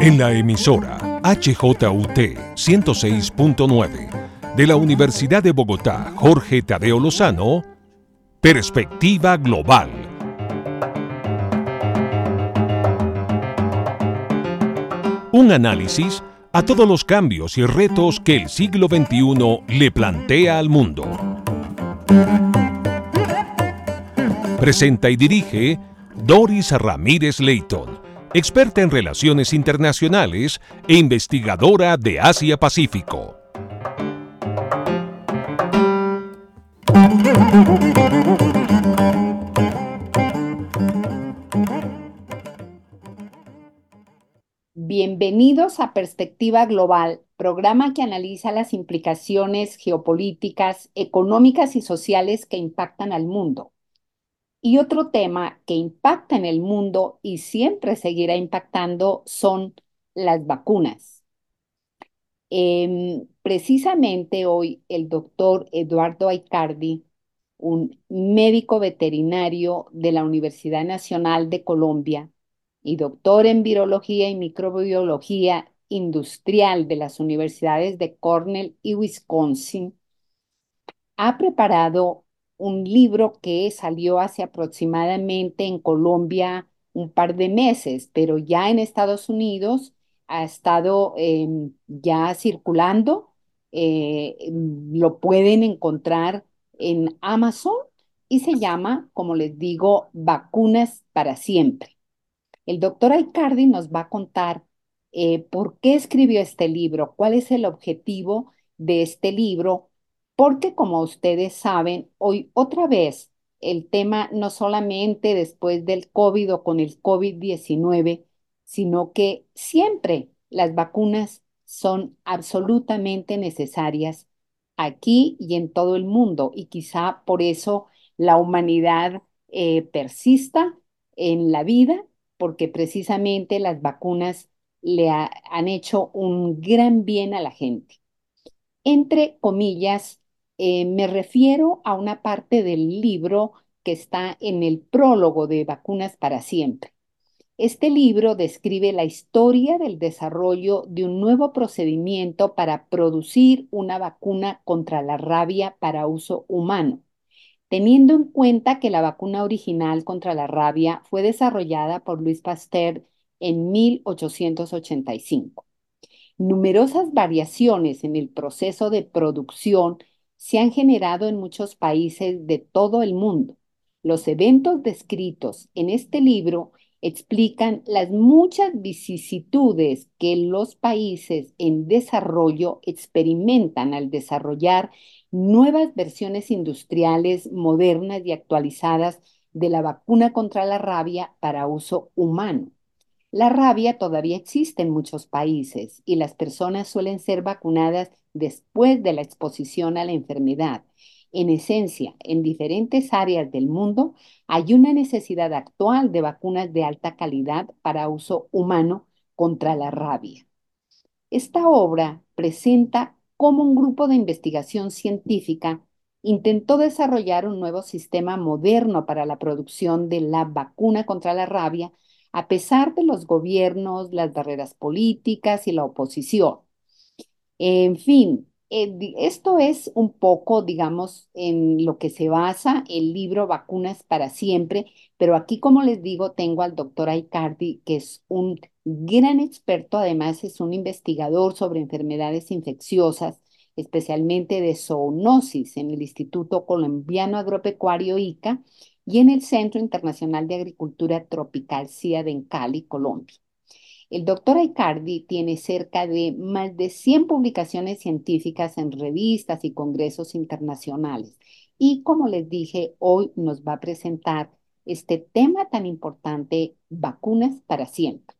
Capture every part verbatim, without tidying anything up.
En la emisora H J U T ciento seis punto nueve de la Universidad de Bogotá, Jorge Tadeo Lozano, Perspectiva Global. Un análisis a todos los cambios y retos que el siglo veintiuno le plantea al mundo. Presenta y dirige Doris Ramírez Leighton, experta en relaciones internacionales e investigadora de Asia-Pacífico. Bienvenidos a Perspectiva Global, programa que analiza las implicaciones geopolíticas, económicas y sociales que impactan al mundo. Y otro tema que impacta en el mundo y siempre seguirá impactando son las vacunas. Eh, precisamente hoy el doctor Eduardo Aicardi, un médico veterinario de la Universidad Nacional de Colombia y doctor en virología y microbiología industrial de las universidades de Cornell y Wisconsin, ha preparado un libro que salió hace aproximadamente en Colombia un par de meses, pero ya en Estados Unidos ha estado eh, ya circulando. Eh, lo pueden encontrar en Amazon y se llama, como les digo, Vacunas para Siempre. El doctor Aicardi nos va a contar eh, por qué escribió este libro, cuál es el objetivo de este libro, porque como ustedes saben, hoy otra vez el tema no solamente después del COVID o con el COVID diecinueve, sino que siempre las vacunas son absolutamente necesarias aquí y en todo el mundo, y quizá por eso la humanidad eh, persista en la vida, porque precisamente las vacunas le ha- han hecho un gran bien a la gente. Entre comillas, eh, me refiero a una parte del libro que está en el prólogo de Vacunas para Siempre. Este libro describe la historia del desarrollo de un nuevo procedimiento para producir una vacuna contra la rabia para uso humano, teniendo en cuenta que la vacuna original contra la rabia fue desarrollada por Louis Pasteur en mil ochocientos ochenta y cinco. Numerosas variaciones en el proceso de producción se han generado en muchos países de todo el mundo. Los eventos descritos en este libro explican las muchas vicisitudes que los países en desarrollo experimentan al desarrollar nuevas versiones industriales modernas y actualizadas de la vacuna contra la rabia para uso humano. La rabia todavía existe en muchos países y las personas suelen ser vacunadas después de la exposición a la enfermedad. En esencia, en diferentes áreas del mundo hay una necesidad actual de vacunas de alta calidad para uso humano contra la rabia. Esta obra presenta cómo un grupo de investigación científica intentó desarrollar un nuevo sistema moderno para la producción de la vacuna contra la rabia, a pesar de los gobiernos, las barreras políticas y la oposición. En fin, eh, di- esto es un poco, digamos, en lo que se basa el libro Vacunas para Siempre, pero aquí, como les digo, tengo al doctor Aicardi, que es un gran experto, además es un investigador sobre enfermedades infecciosas, especialmente de zoonosis en el Instituto Colombiano Agropecuario ICA y en el Centro Internacional de Agricultura Tropical CIAD en Cali, Colombia. El doctor Aicardi tiene cerca de más de cien publicaciones científicas en revistas y congresos internacionales. Y como les dije, hoy nos va a presentar este tema tan importante, vacunas para siempre.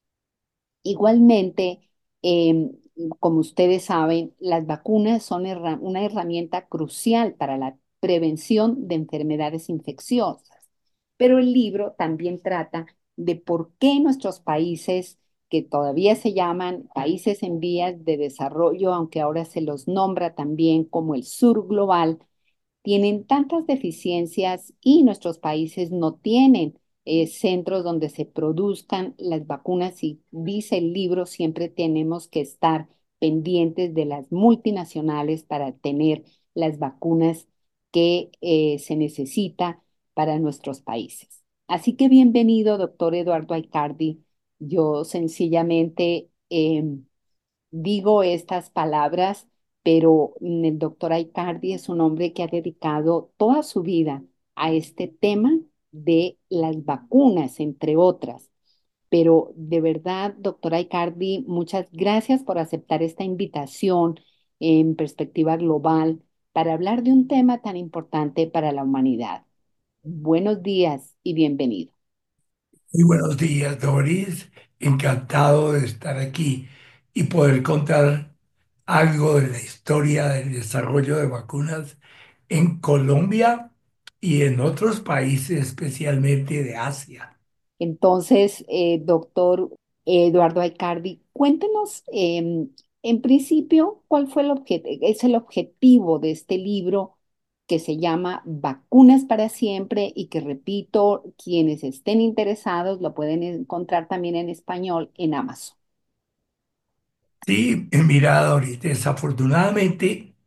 Igualmente, eh, como ustedes saben, las vacunas son herra- una herramienta crucial para la prevención de enfermedades infecciosas. Pero el libro también trata de por qué nuestros países, que todavía se llaman países en vías de desarrollo, aunque ahora se los nombra también como el sur global, tienen tantas deficiencias y nuestros países no tienen eh, centros donde se produzcan las vacunas y dice el libro, siempre tenemos que estar pendientes de las multinacionales para tener las vacunas que eh, se necesita para nuestros países. Así que bienvenido, doctor Eduardo Aicardi. Yo sencillamente em, digo estas palabras, pero mm, el doctor Aicardi es un hombre que ha dedicado toda su vida a este tema de las vacunas, entre otras. Pero de verdad, doctor Aicardi, muchas gracias por aceptar esta invitación en perspectiva global para hablar de un tema tan importante para la humanidad. Buenos días y bienvenido. Muy buenos días, Doris. Encantado de estar aquí y poder contar algo de la historia del desarrollo de vacunas en Colombia y en otros países, especialmente de Asia. Entonces, eh, doctor Eduardo Aicardi, cuéntenos, em, en principio, cuál fue el obje- es el objetivo de este libro que se llama Vacunas para Siempre y que, repito, quienes estén interesados lo pueden encontrar también en español en Amazon. Sí, mira, Doris, desafortunadamente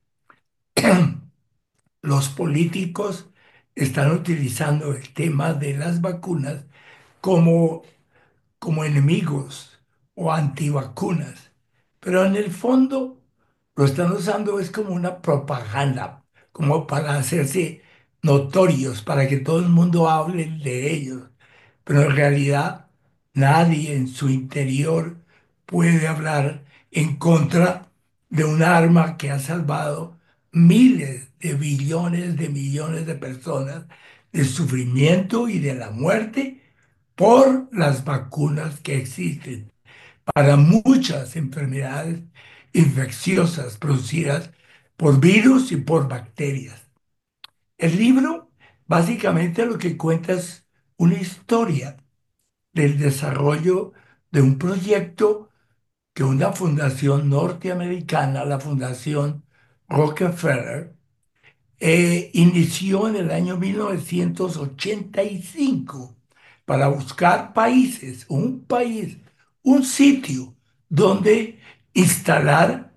los políticos están utilizando el tema de las vacunas como como enemigos o antivacunas, pero en el fondo lo están usando es como una propaganda, como para hacerse notorios, para que todo el mundo hable de ellos, pero en realidad nadie en su interior puede hablar en contra de un arma que ha salvado miles de billones de millones de personas del sufrimiento y de la muerte por las vacunas que existen para muchas enfermedades infecciosas producidas por virus y por bacterias. El libro básicamente lo que cuenta es una historia del desarrollo de un proyecto que una fundación norteamericana, la Fundación Rockefeller, eh, inició en el año mil novecientos ochenta y cinco para buscar países, un país, un sitio donde instalar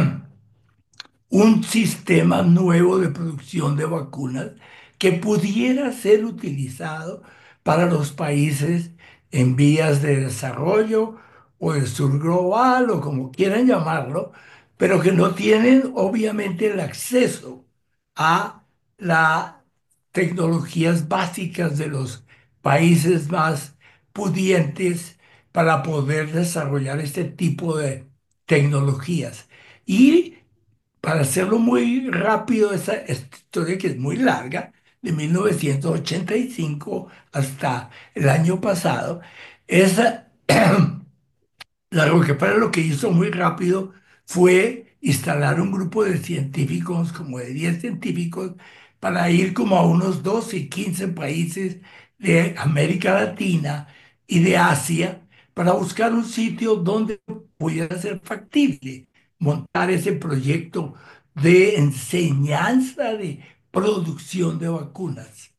un sistema nuevo de producción de vacunas que pudiera ser utilizado para los países en vías de desarrollo o del sur global o como quieran llamarlo, pero que no tienen obviamente el acceso a las tecnologías básicas de los países más pudientes para poder desarrollar este tipo de tecnologías. Y para hacerlo muy rápido, esa esta historia que es muy larga, de mil novecientos ochenta y cinco hasta el año pasado, esa, la Rockefeller lo que hizo muy rápido fue instalar un grupo de científicos, como de diez científicos, para ir como a unos doce, quince países de América Latina y de Asia para buscar un sitio donde pudiera ser factible montar ese proyecto de enseñanza de producción de vacunas.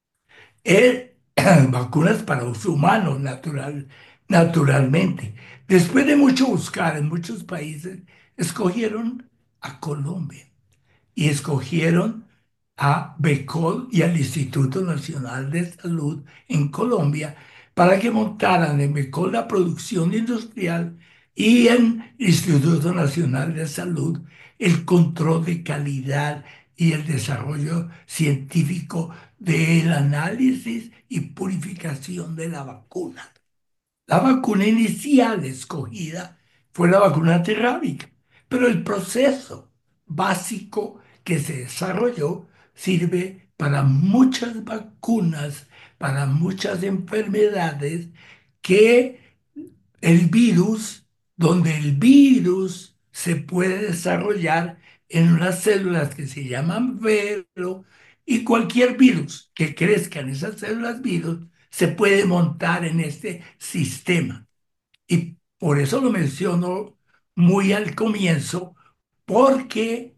Eh, vacunas para uso humano, natural, naturalmente. Después de mucho buscar en muchos países, escogieron a Colombia y escogieron a BECOL y al Instituto Nacional de Salud en Colombia para que montaran en BECOL la producción industrial y en el Instituto Nacional de Salud el control de calidad y el desarrollo científico del análisis y purificación de la vacuna. La vacuna inicial escogida fue la vacuna antirrábica, pero el proceso básico que se desarrolló sirve para muchas vacunas, para muchas enfermedades que el virus, donde el virus se puede desarrollar en unas células que se llaman vero y cualquier virus que crezca en esas células virus se puede montar en este sistema. Y por eso lo menciono muy al comienzo, porque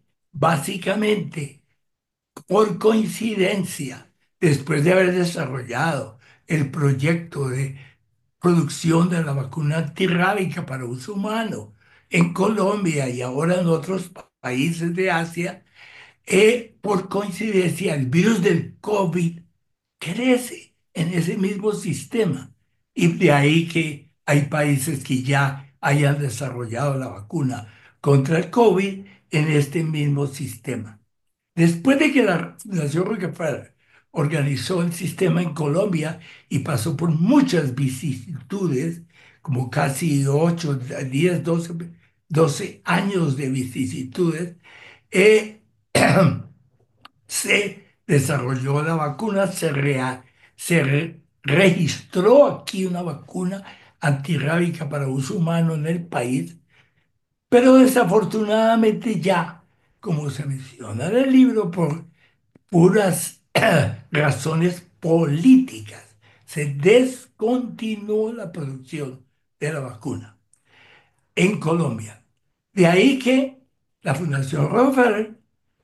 básicamente, por coincidencia, después de haber desarrollado el proyecto de producción de la vacuna antirrábica para uso humano en Colombia y ahora en otros países de Asia, eh, por coincidencia, el virus del COVID crece en ese mismo sistema. Y de ahí que hay países que ya hayan desarrollado la vacuna contra el COVID en este mismo sistema. Después de que la Fundación Rockefeller organizó el sistema en Colombia y pasó por muchas vicisitudes, como casi ocho, diez, doce, doce años de vicisitudes, eh, se desarrolló la vacuna, se, rea- se re- registró aquí una vacuna antirrábica para uso humano en el país, pero desafortunadamente ya, como se menciona en el libro, por puras razones políticas, se descontinuó la producción de la vacuna en Colombia. De ahí que la Fundación Rockefeller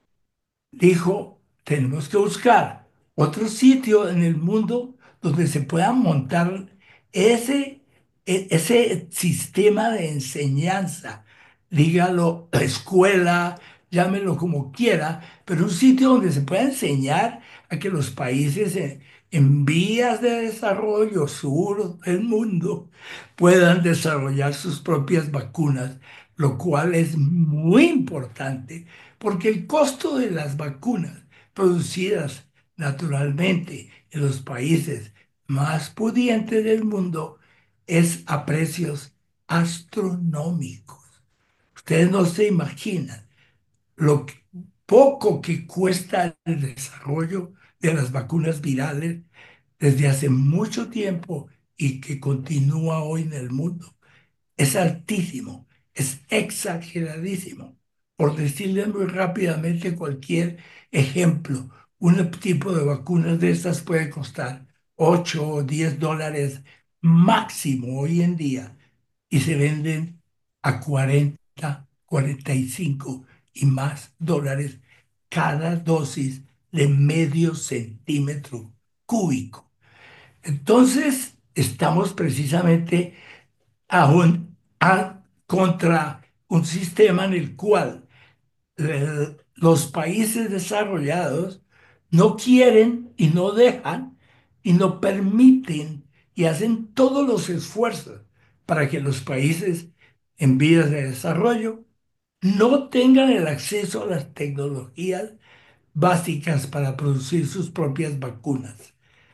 dijo, tenemos que buscar otro sitio en el mundo donde se pueda montar ese, e- ese sistema de enseñanza, dígalo escuela, llámelo como quiera, pero un sitio donde se pueda enseñar a que los países en, en vías de desarrollo sur del mundo puedan desarrollar sus propias vacunas, lo cual es muy importante porque el costo de las vacunas producidas naturalmente en los países más pudientes del mundo es a precios astronómicos. Ustedes no se imaginan lo que- poco que cuesta el desarrollo de las vacunas virales desde hace mucho tiempo y que continúa hoy en el mundo. Es altísimo, es exageradísimo. Por decirle muy rápidamente cualquier ejemplo, un tipo de vacunas de estas puede costar ocho o diez dólares máximo hoy en día y se venden a cuarenta, cuarenta y cinco y más dólares cada dosis de medio centímetro cúbico. Entonces, estamos precisamente aún a- contra un sistema en el cual eh, los países desarrollados no quieren y no dejan y no permiten y hacen todos los esfuerzos para que los países en vías de desarrollo no tengan el acceso a las tecnologías básicas para producir sus propias vacunas.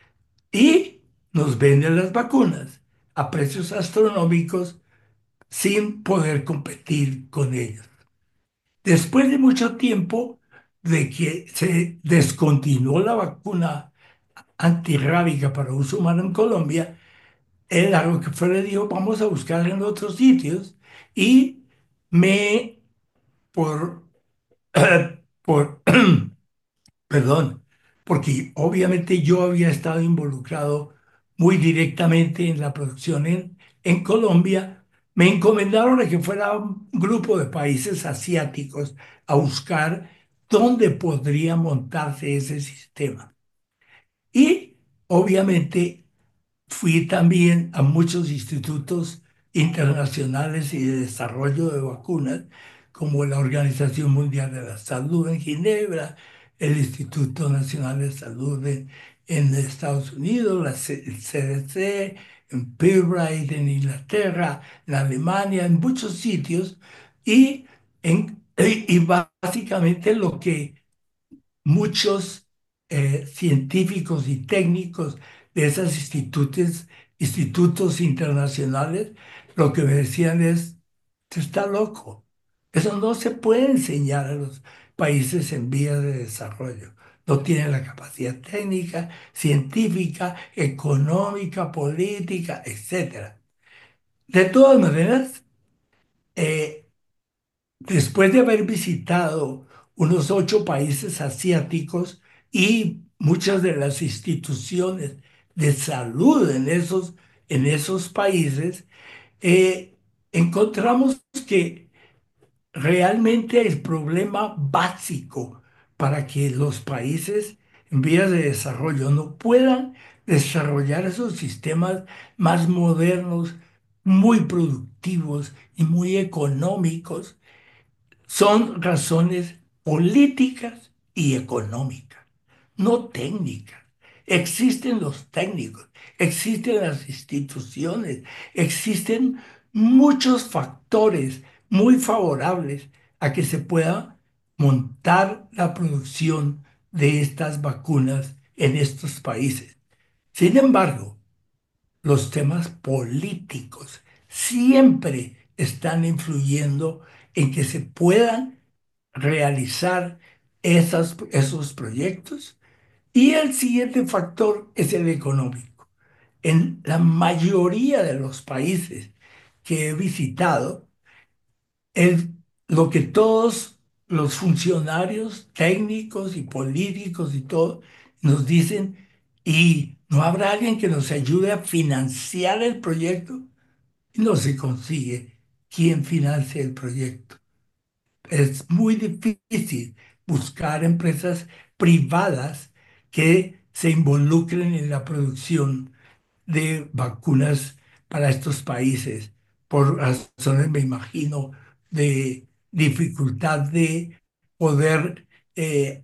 Y nos venden las vacunas a precios astronómicos sin poder competir con ellos. Después de mucho tiempo de que se descontinuó la vacuna antirrábica para uso humano en Colombia, el algo que fue le dijo, vamos a buscar en otros sitios y me, por, por perdón, porque obviamente yo había estado involucrado muy directamente en la producción en, en Colombia, me encomendaron a que fuera un grupo de países asiáticos a buscar dónde podría montarse ese sistema. Y obviamente fui también a muchos institutos internacionales y de desarrollo de vacunas, como la Organización Mundial de la Salud en Ginebra, el Instituto Nacional de Salud en, en Estados Unidos, la C- el C D C, en Pirbright, en Inglaterra, en Alemania, en muchos sitios, y, en, y y básicamente lo que muchos eh, científicos y técnicos de esos institutos, institutos internacionales, lo que me decían es, "Usted está loco. Eso no se puede enseñar a los países en vías de desarrollo. No tienen la capacidad técnica, científica, económica, política, etcétera". De todas maneras, eh, después de haber visitado unos ocho países asiáticos y muchas de las instituciones de salud en esos, en esos países, eh, encontramos que realmente el problema básico para que los países en vías de desarrollo no puedan desarrollar esos sistemas más modernos, muy productivos y muy económicos, son razones políticas y económicas, no técnicas. Existen los técnicos, existen las instituciones, existen muchos factores muy favorables a que se pueda montar la producción de estas vacunas en estos países. Sin embargo, los temas políticos siempre están influyendo en que se puedan realizar esas- esos proyectos. Y el siguiente factor es el económico. En la mayoría de los países que he visitado, el- lo que todos los funcionarios técnicos y políticos y todo nos dicen, ¿y no habrá alguien que nos ayude a financiar el proyecto? Y no se consigue quien financie el proyecto. Es muy difícil buscar empresas privadas que se involucren en la producción de vacunas para estos países, por razones, me imagino, de dificultad de poder eh,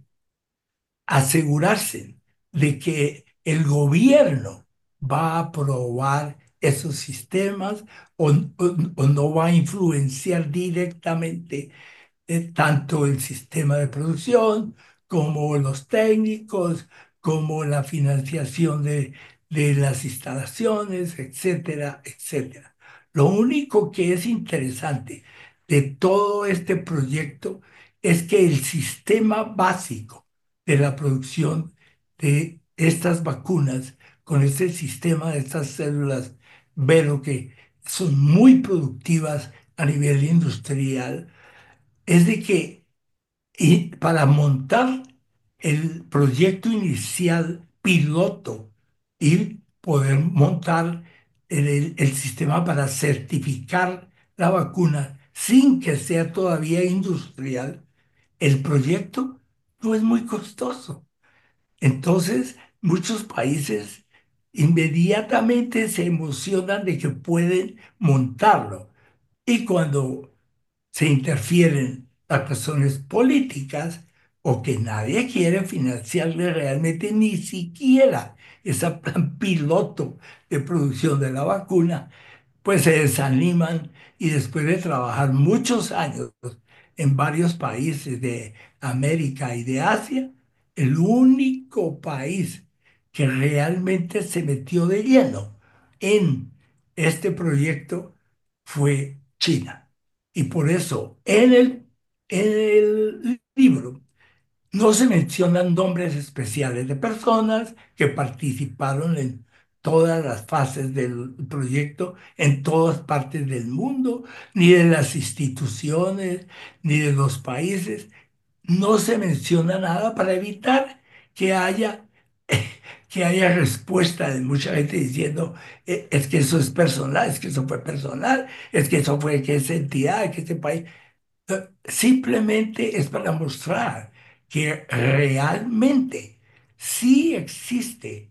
asegurarse de que el gobierno va a aprobar esos sistemas o, o- o no va a influenciar directamente eh, tanto el sistema de producción como los técnicos, como la financiación de, de las instalaciones, etcétera, etcétera. Lo único que es interesante de todo este proyecto es que el sistema básico de la producción de estas vacunas, con este sistema de estas células Vero que son muy productivas a nivel industrial, es de que y para montar el proyecto inicial piloto y poder montar el, el- el sistema para certificar la vacuna sin que sea todavía industrial, el proyecto no es muy costoso. Entonces, muchos países inmediatamente se emocionan de que pueden montarlo. Y cuando se interfieren las razones políticas o que nadie quiere financiarle realmente ni siquiera ese plan piloto de producción de la vacuna, pues se desaniman y después de trabajar muchos años en varios países de América y de Asia, el único país que realmente se metió de lleno en este proyecto fue China. Y por eso en el, en el libro no se mencionan nombres especiales de personas que participaron en todas las fases del proyecto en todas partes del mundo, ni de las instituciones, ni de los países. No se menciona nada para evitar que haya, que haya respuesta de mucha gente diciendo, "Eh, es que eso es personal, es que eso fue personal, es que eso fue que esa entidad, que ese país". Eh, Simplemente es para mostrar que realmente sí existe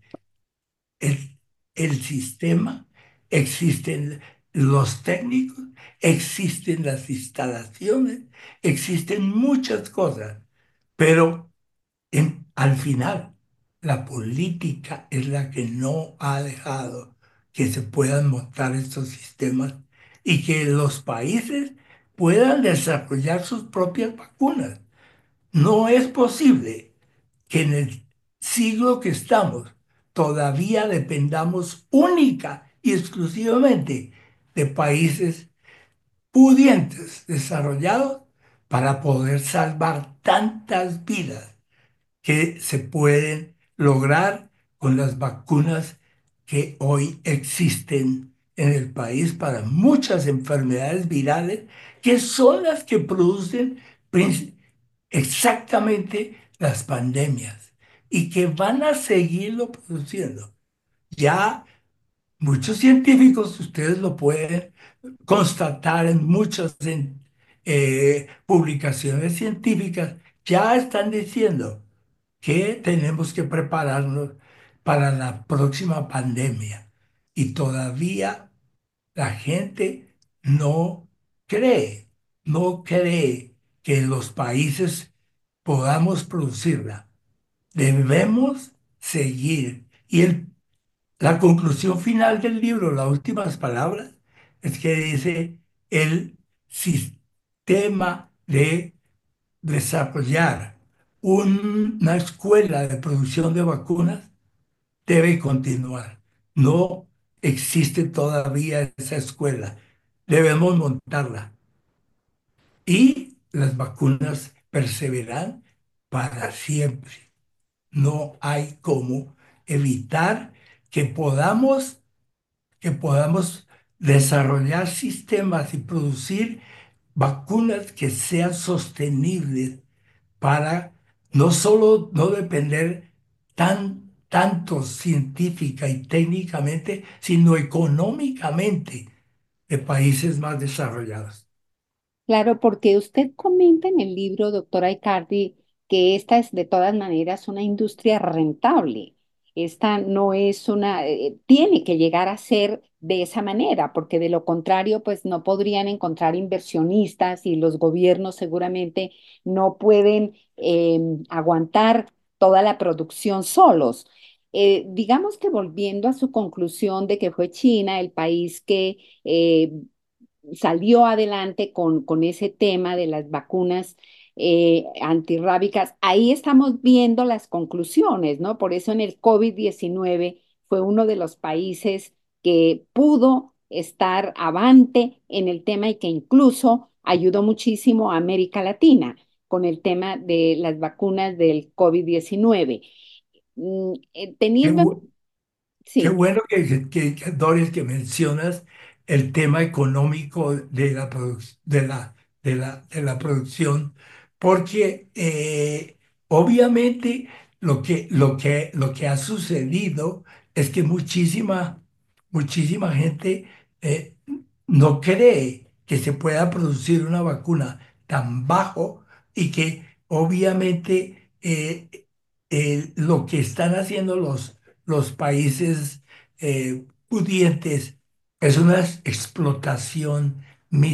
el, el sistema, existen los técnicos, existen las instalaciones, existen muchas cosas, pero en- al final la política es la que no ha dejado que se puedan montar estos sistemas y que los países puedan desarrollar sus propias vacunas. No es posible que en el siglo que estamos todavía dependamos única y exclusivamente de países pudientes, desarrollados, para poder salvar tantas vidas que se pueden lograr con las vacunas que hoy existen en el país para muchas enfermedades virales, que son las que producen princi- exactamente las pandemias y que van a seguirlo produciendo. Ya muchos científicos, ustedes lo pueden constatar en muchas en- eh, publicaciones científicas, ya están diciendo que tenemos que prepararnos para la próxima pandemia. Y todavía la gente no cree, no cree que los países podamos producirla. Debemos seguir. Y el- la conclusión final del libro, las últimas palabras, es que dice el sistema de desarrollar un- una escuela de producción de vacunas debe continuar. No existe todavía esa escuela. Debemos montarla. Y las vacunas perseveran para siempre. No hay cómo evitar que podamos, que podamos desarrollar sistemas y producir vacunas que sean sostenibles para no solo no depender tan, tanto científica y técnicamente, sino económicamente de países más desarrollados. Claro, porque usted comenta en el libro, doctora Icardi, que esta es de todas maneras una industria rentable. Esta no es una, eh, tiene que llegar a ser de esa manera, porque de lo contrario, pues no podrían encontrar inversionistas y los gobiernos seguramente no pueden eh, aguantar toda la producción solos. Eh, digamos que volviendo a su conclusión de que fue China el país que eh, salió adelante con, con ese tema de las vacunas eh, antirrábicas. Ahí estamos viendo las conclusiones, ¿no? Por eso en el COVID diecinueve fue uno de los países que pudo estar avante en el tema y que incluso ayudó muchísimo a América Latina con el tema de las vacunas del COVID diecinueve. Mm, eh, Qué, teniendo, bu- Qué sí. bueno que, que, que, Doris, que mencionas el tema económico de la, produc- de la, de la, de la producción, porque eh, obviamente lo que, lo que, lo que ha sucedido es que muchísima, muchísima gente eh, no cree que se pueda producir una vacuna tan bajo y que obviamente eh, eh, lo que están haciendo los los países eh, pudientes es una explotación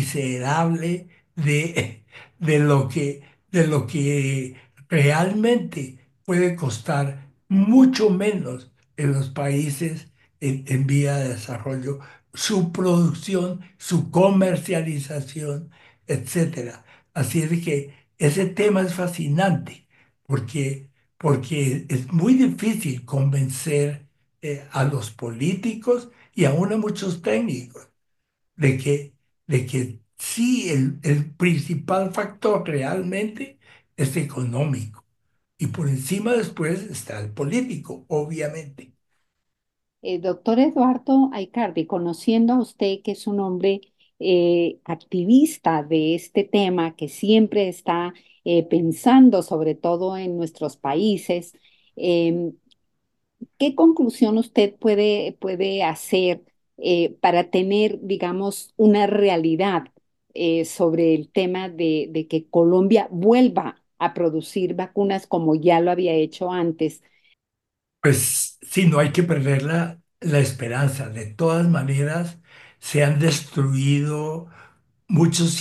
miserable de, de lo que, de lo que realmente puede costar mucho menos en los países en, en vía de desarrollo, su producción, su comercialización, etcétera. Así es de que ese tema es fascinante porque porque es muy difícil convencer eh, a los políticos y aún a muchos técnicos de que, de que sí, el, el principal factor realmente es económico. Y por encima después está el político, obviamente. Eh, doctor Eduardo Aicardi, conociendo a usted que es un hombre eh, activista de este tema, que siempre está eh, pensando sobre todo en nuestros países, em, ¿qué conclusión usted puede, puede hacer eh, para tener, digamos, una realidad eh, sobre el tema de, de que Colombia vuelva a producir vacunas como ya lo había hecho antes? Pues sí, no hay que perder la, la esperanza. De todas maneras, se han destruido muchas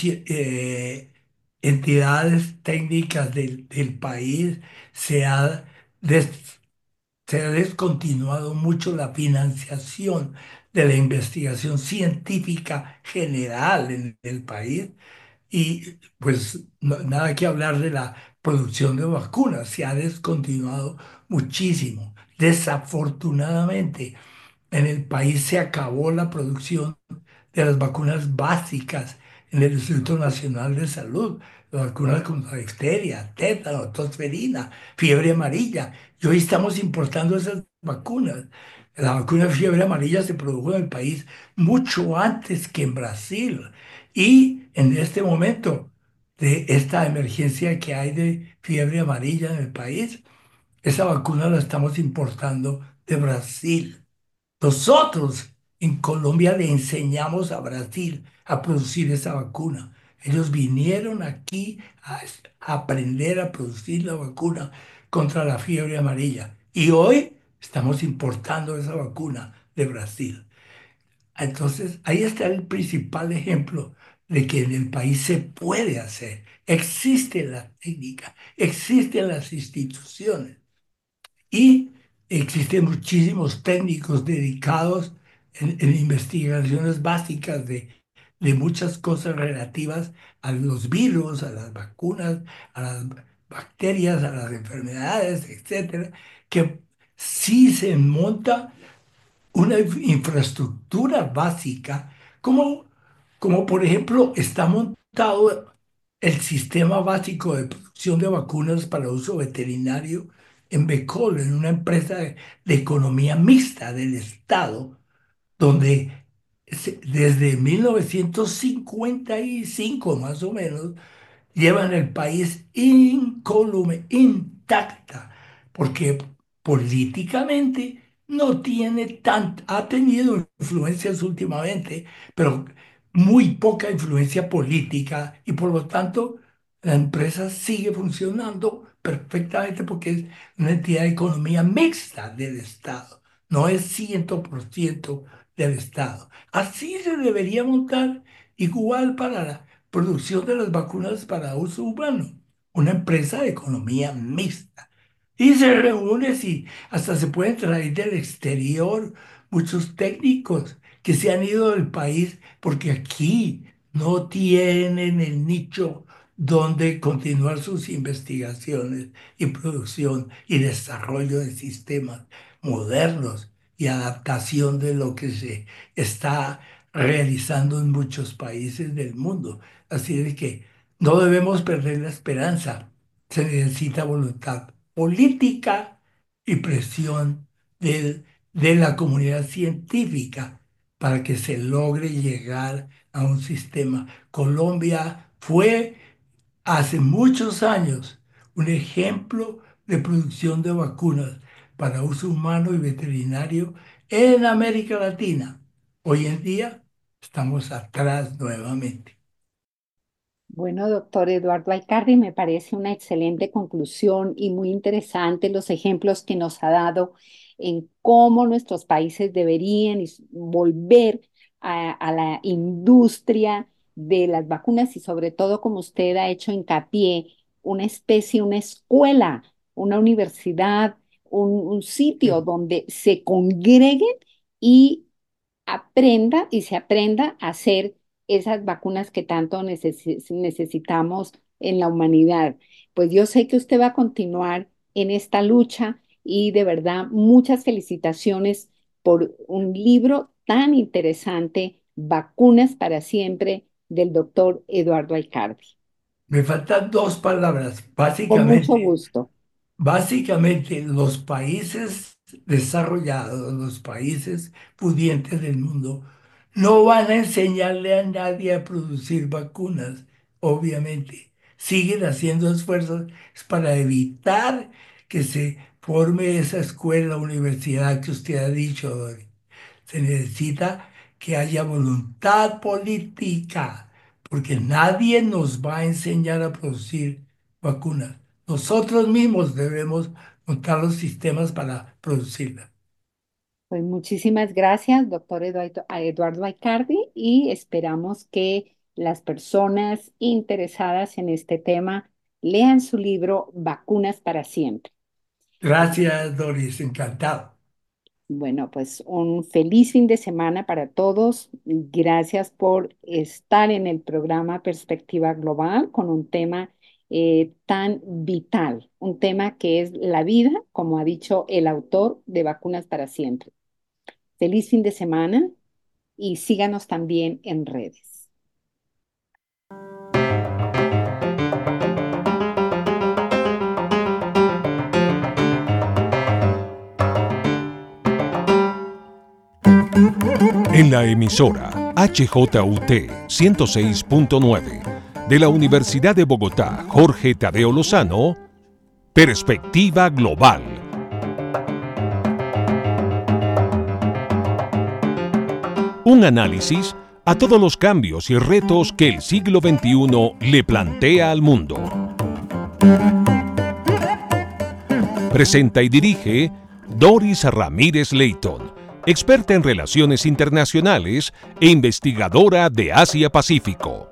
entidades técnicas del, del país, se ha, des- se ha descontinuado mucho la financiación de la investigación científica general en el país y pues no- nada que hablar de la producción de vacunas, se ha descontinuado muchísimo. Desafortunadamente, en el país se acabó la producción de las vacunas básicas en el Instituto Nacional de Salud, las vacunas contra difteria, tétano, tosferina, fiebre amarilla. Y hoy estamos importando esas vacunas. La vacuna de fiebre amarilla se produjo en el país mucho antes que en Brasil. Y en este momento de esta emergencia que hay de fiebre amarilla en el país, esa vacuna la estamos importando de Brasil. Nosotros en Colombia le enseñamos a Brasil a producir esa vacuna. Ellos vinieron aquí a, a aprender a producir la vacuna contra la fiebre amarilla. Y hoy Estamos importando esa vacuna de Brasil. Entonces, ahí está el principal ejemplo de que en el país se puede hacer. Existe la técnica, existen las instituciones y existen muchísimos técnicos dedicados en, en investigaciones básicas de, de muchas cosas relativas a los virus, a las vacunas, a las bacterias, a las enfermedades, etcétera, que sí se monta una inf- infraestructura básica, como, como por ejemplo está montado el sistema básico de producción de vacunas para uso veterinario en Becol, en una empresa de, de economía mixta del Estado, donde se- desde mil novecientos cincuenta y cinco más o menos llevan el país incólume, intacta, porque políticamente no tiene tan, ha tenido influencias últimamente, pero muy poca influencia política y por lo tanto la empresa sigue funcionando perfectamente porque es una entidad de economía mixta del Estado, no es cien por ciento del Estado. Así se debería montar igual para la producción de las vacunas para uso humano, una empresa de economía mixta. Y se reúne y hasta se pueden traer del exterior muchos técnicos que se han ido del país porque aquí no tienen el nicho donde continuar sus investigaciones y producción y desarrollo de sistemas modernos y adaptación de lo que se está realizando en muchos países del mundo. Así de que no debemos perder la esperanza. Se necesita voluntad política y presión del- de la comunidad científica para que se logre llegar a un sistema. Colombia fue hace muchos años un ejemplo de producción de vacunas para uso humano y veterinario en América Latina. Hoy en día estamos atrás nuevamente. Bueno, doctor Eduardo Alcardi, me parece una excelente conclusión y muy interesante los ejemplos que nos ha dado en cómo nuestros países deberían is- volver a, a la industria de las vacunas y sobre todo, como usted ha hecho hincapié, una especie, una escuela, una universidad, un, un sitio donde se congreguen y aprenda y se aprenda a hacer esas vacunas que tanto necesi- necesitamos en la humanidad. Pues yo sé que usted va a continuar en esta lucha y de verdad muchas felicitaciones por un libro tan interesante, Vacunas para Siempre, del doctor Eduardo Alcardi. Me faltan dos palabras. Con mucho Básicamente, gusto. básicamente los países desarrollados, los países pudientes del mundo, no van a enseñarle a nadie a producir vacunas, obviamente. Siguen haciendo esfuerzos para evitar que se forme esa escuela, universidad que usted ha dicho, Dori. Se necesita que haya voluntad política, porque nadie nos va a enseñar a producir vacunas. Nosotros mismos debemos montar los sistemas para producirlas. Pues muchísimas gracias, doctor Eduardo, a Eduardo Aicardi, y esperamos que las personas interesadas en este tema lean su libro Vacunas para Siempre. Gracias, Doris, encantado. Bueno, pues un feliz fin de semana para todos. Gracias por estar en el programa Perspectiva Global con un tema eh, tan vital, un tema que es la vida, como ha dicho el autor de Vacunas para Siempre. Feliz fin de semana y síganos también en redes. En la emisora H J U T ciento seis punto nueve de la Universidad de Bogotá, Jorge Tadeo Lozano, Perspectiva Global. Un análisis a todos los cambios y retos que el siglo veintiuno le plantea al mundo. Presenta y dirige Doris Ramírez Leighton, experta en relaciones internacionales e investigadora de Asia-Pacífico.